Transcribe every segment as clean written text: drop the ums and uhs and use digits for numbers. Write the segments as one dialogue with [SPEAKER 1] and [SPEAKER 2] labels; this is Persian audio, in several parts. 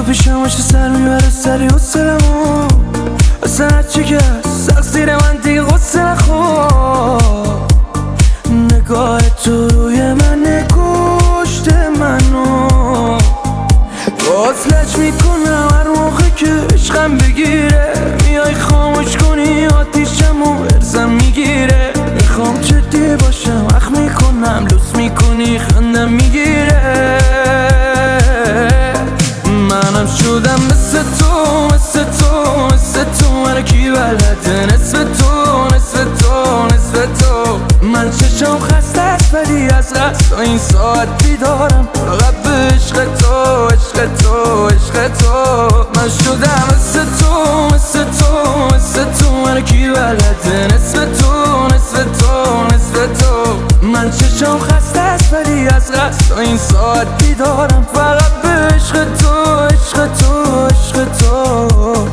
[SPEAKER 1] تو پیشم باشه سر میبره سری حسلمو اصلا هرچی که سخت زیر من دیگه غصه نخور نگاه تو روی من کشته منو وصلش میکنم هر موقع که عشقم بگیره میای خاموش کنی آتیشمو ارزم میگیره میخوام جدی باشم اخ میکنم لوس میکنی خندم میگیره منم شدم مثل تو مثل تو مثل تو من کی بلده نصف تو نصف تو نصف تو من چشم خسته است ولی از قصد این ساعت بیدارم فقط به عشق تو عشق تو عشق تو من شدم مثل تو مثل تو مثل تو من کی بلده نصف تو نصف تو نصف تو من چشم خسته است ولی از قصد این ساعت بیدارم فقط به عشق تو عشق تو عشق تو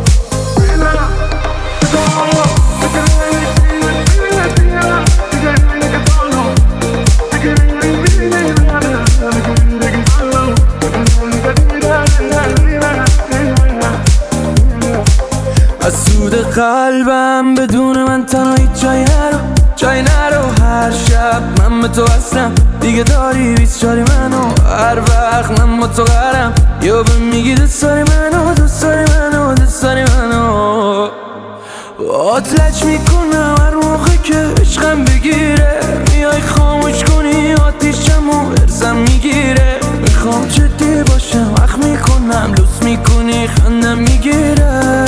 [SPEAKER 1] از سود قلبم بدون من تنها هیچ جای نرو هر شب من به تو هستم دیگه داری بیچاری منو هر وقت من با تو قرم یا به میگی دوست داری منو دوست داری منو دوست داری منو آتلج میکنم هر موقع که عشقم بگیره میای خاموش کنی آتیشمو ارزم میگیره میخوام جدی باشم اخ میکنم لوس میکنی خندم میگیره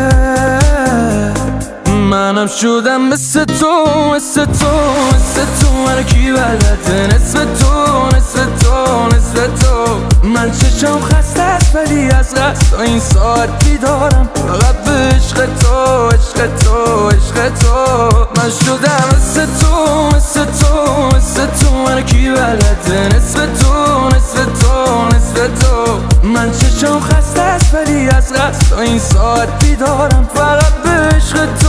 [SPEAKER 1] منم شدم مثل تو مثل تو مثل تو من کی بلده نصف تو نصف تو نصف تو من چشم خسته است ولی از قصد این ساعت بیدارم فقط به عشق تو عشق تو عشق تو من شدم مثل تو مثل تو مثل تو من کی بلده نصف تو نصف تو نصف تو من چشم خسته است ولی از قصد این ساعت بیدارم فقط به عشق تو